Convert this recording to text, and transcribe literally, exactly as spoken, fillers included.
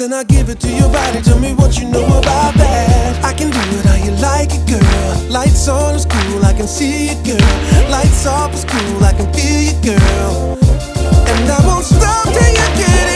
then I give it to your body. Tell me what you know about that. I can do it how you like it, girl. Lights on is cool, I can see you, girl. Lights off is cool, I can feel you, girl. And I won't stop till you get it.